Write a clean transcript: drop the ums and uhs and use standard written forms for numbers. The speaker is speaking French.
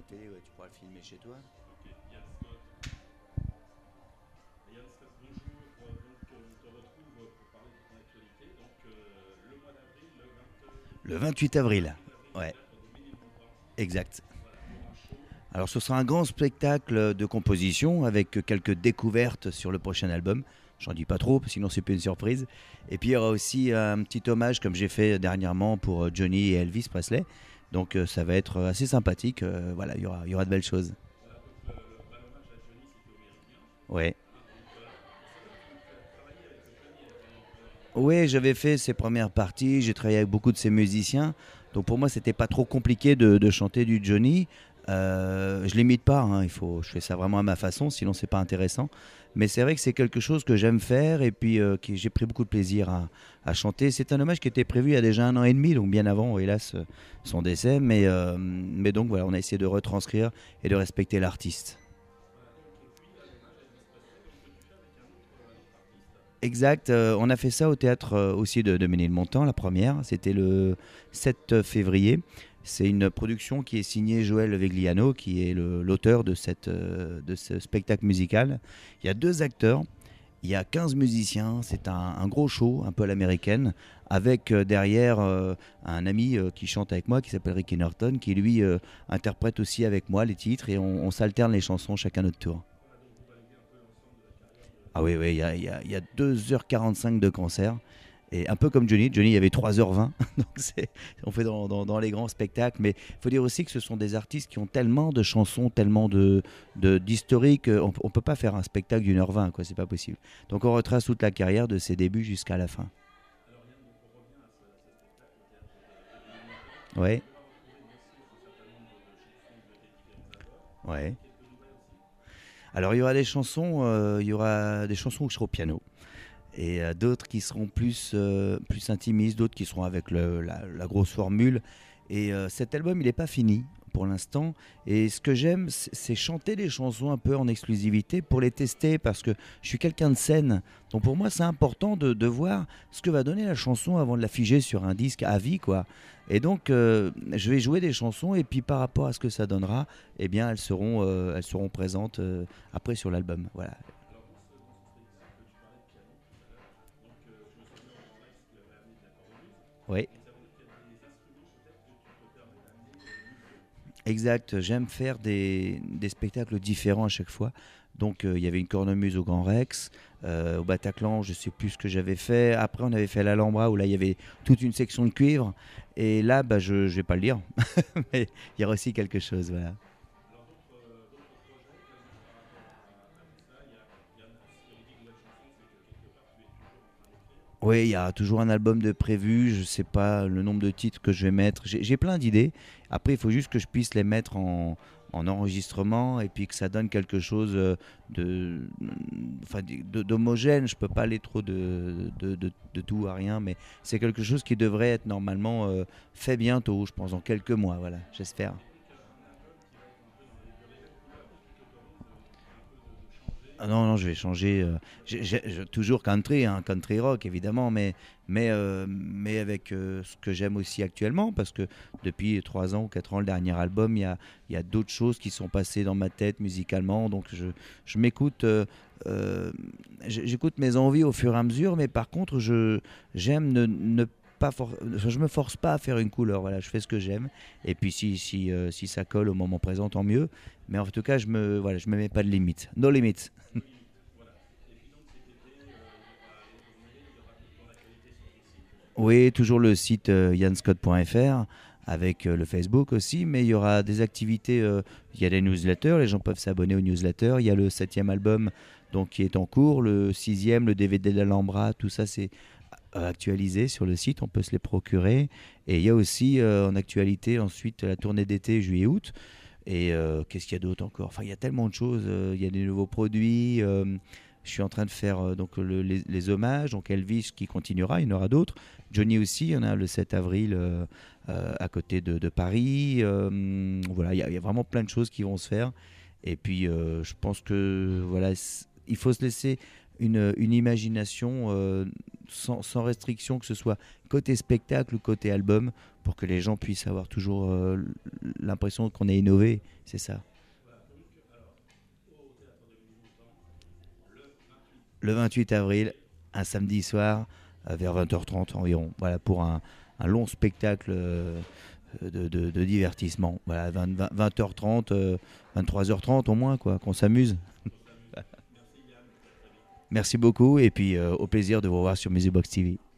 télé, ouais, tu pourras le filmer chez toi. Ok, Yann Scott. Yann Scott, bonjour. On te retrouve pour parler de ton actualité. Le mois d'avril, Le 28 avril. 28 avril au Ouais, théâtre de Ménilmontant. exact. Voilà, pour un show. Alors ce sera un grand spectacle de composition avec quelques découvertes sur le prochain album. J'en dis pas trop, sinon c'est pas une surprise. Et puis il y aura aussi un petit hommage comme j'ai fait dernièrement pour Johnny et Elvis Presley. Donc ça va être assez sympathique. Voilà, il y aura de belles choses. Voilà, le bal hommage à Johnny, c'était au Méridien. Ouais. Hein, c'est vrai que tu as travaillé avec Johnny à une ampleur. Oui, j'avais fait ses premières parties, j'ai travaillé avec beaucoup de ses musiciens, donc pour moi c'était pas trop compliqué de chanter du Johnny. Je l'imite pas, hein, je fais ça vraiment à ma façon, sinon c'est pas intéressant. Mais c'est vrai que c'est quelque chose que j'aime faire et puis que j'ai pris beaucoup de plaisir à chanter. C'est un hommage qui était prévu il y a déjà 1 an et demi, donc bien avant, hélas, son décès. Mais donc voilà, on a essayé de retranscrire et de respecter l'artiste. Voilà, et puis bal hommage à Elvis Presley, mais que tu fais avec un autre artiste. Exact, on a fait ça au théâtre aussi de Ménilmontant, la première, c'était le 7 février. C'est une production qui est signée Joël Vegliano, qui est l'auteur de ce spectacle musical. Il y a 2 acteurs, il y a 15 musiciens, c'est un gros show, un peu à l'américaine, avec derrière un ami qui chante avec moi, qui s'appelle Ricky Norton, qui lui interprète aussi avec moi les titres et on s'alterne les chansons chacun notre tour. Voilà, donc vous validez un peu l'ensemble de la carrière Ah de oui, oui, Elvis. il y a 2h45 de concert. Et un peu comme Johnny, Johnny il y avait 3h20, donc on fait dans les grands spectacles, mais il faut dire aussi que ce sont des artistes qui ont tellement de chansons, tellement d'historiques, on ne peut pas faire un spectacle d'1h20, quoi, c'est pas possible. Donc on retrace toute la carrière de ses débuts jusqu'à la fin. Alors Yann, donc on revient à ce spectacle au théâtre de Ménilmontant. Ouais, On va retrouver bien sûr un certain nombre de chansons de tes différents albums. ouais. Quelques nouvelles aussi. Alors il y aura des chansons où je serai au piano. Et d'autres qui seront plus intimistes, d'autres qui seront avec la grosse formule. Et cet album, il n'est pas fini pour l'instant. Et ce que j'aime, c'est chanter des chansons un peu en exclusivité pour les tester parce que je suis quelqu'un de scène. Donc pour moi, c'est important de voir ce que va donner la chanson avant de la figer sur un disque à vie, quoi. Et donc, je vais jouer des chansons et puis par rapport à ce que ça donnera, eh bien, elles seront présentes après sur l'album. Voilà. Alors dans ce spectacle, tu parlais de piano tout à l'heure. Je me souviens en live, tu avais amené de la cornemuse. Oui. Mais ça veut dire qu'il y a des instruments peut-être que tu te permets d'amener nouveaux. Exact, j'aime faire des spectacles différents à chaque fois. Donc il y avait une cornemuse au Grand Rex, au Bataclan, je sais plus ce que j'avais fait. Après on avait fait l'Alhambra où là il y avait toute une section de cuivre. Et là bah, je ne vais pas le dire, mais il y aura aussi quelque chose. Voilà. Alors d'autres projets également par rapport à tout ça. Si on dit nouvelle chanson, c'est que quelque part tu es toujours en train d'écrire. Oui, il y a toujours un album de prévu. Je ne sais pas le nombre de titres que je vais mettre. J'ai plein d'idées. Après, il faut juste que je puisse les mettre en enregistrement et puis que ça donne quelque chose de, enfin, d'homogène. Je ne peux pas aller trop de tout à rien, mais c'est quelque chose qui devrait être normalement fait bientôt, je pense, dans quelques mois. Voilà, j'espère. Donc un album qui va être un peu dans les mêmes couleurs ou tu te demandes un peu de changer Ah non, non, je vais changer. Toujours country, hein, country rock évidemment, mais avec ce que j'aime aussi actuellement, parce que depuis 3 ans ou 4 ans, le dernier album, il y a d'autres choses qui sont passées dans ma tête musicalement, donc je m'écoute. J'écoute mes envies au fur et à mesure, mais par contre, j'aime ne pas je me force pas à faire une couleur. Voilà, je fais ce que j'aime, et puis si ça colle au moment présent, tant mieux. Mais en tout cas, voilà, je me mets pas de limite. No limits. nos limites. Voilà. Et puis donc cet été, il y aura les tournées, il y aura toute ton actualité sur ton site. Oui, toujours le site yanscott.fr avec le Facebook aussi, mais il y aura des activités, il y a des newsletters, les gens peuvent s'abonner aux newsletters, il y a le 7e album donc, qui est en cours, le 6e, le DVD d'Alhambra, tout ça c'est actualisé sur le site, on peut se les procurer. Et il y a aussi en actualité ensuite la tournée d'été juillet-août. Et qu'est-ce qu'il y a d'autre encore? Enfin, il y a tellement de choses. Il y a des nouveaux produits. Je suis en train de faire les hommages. Donc Elvis qui continuera, il y en aura d'autres. Johnny aussi, il y en a le 7 avril à côté de Paris. Voilà, il y a vraiment plein de choses qui vont se faire. Et puis je pense que voilà, il faut se laisser une imagination sans restriction, que ce soit côté spectacle ou côté album, pour que les gens puissent avoir toujours l'impression qu'on a innové. C'est ça. Le 28 avril, un samedi soir, vers 20h30 environ. Voilà, pour un long spectacle de divertissement. Voilà, 20h30, 23h30 au moins, quoi, qu'on s'amuse. Merci beaucoup et puis au plaisir de vous revoir sur Music Box TV.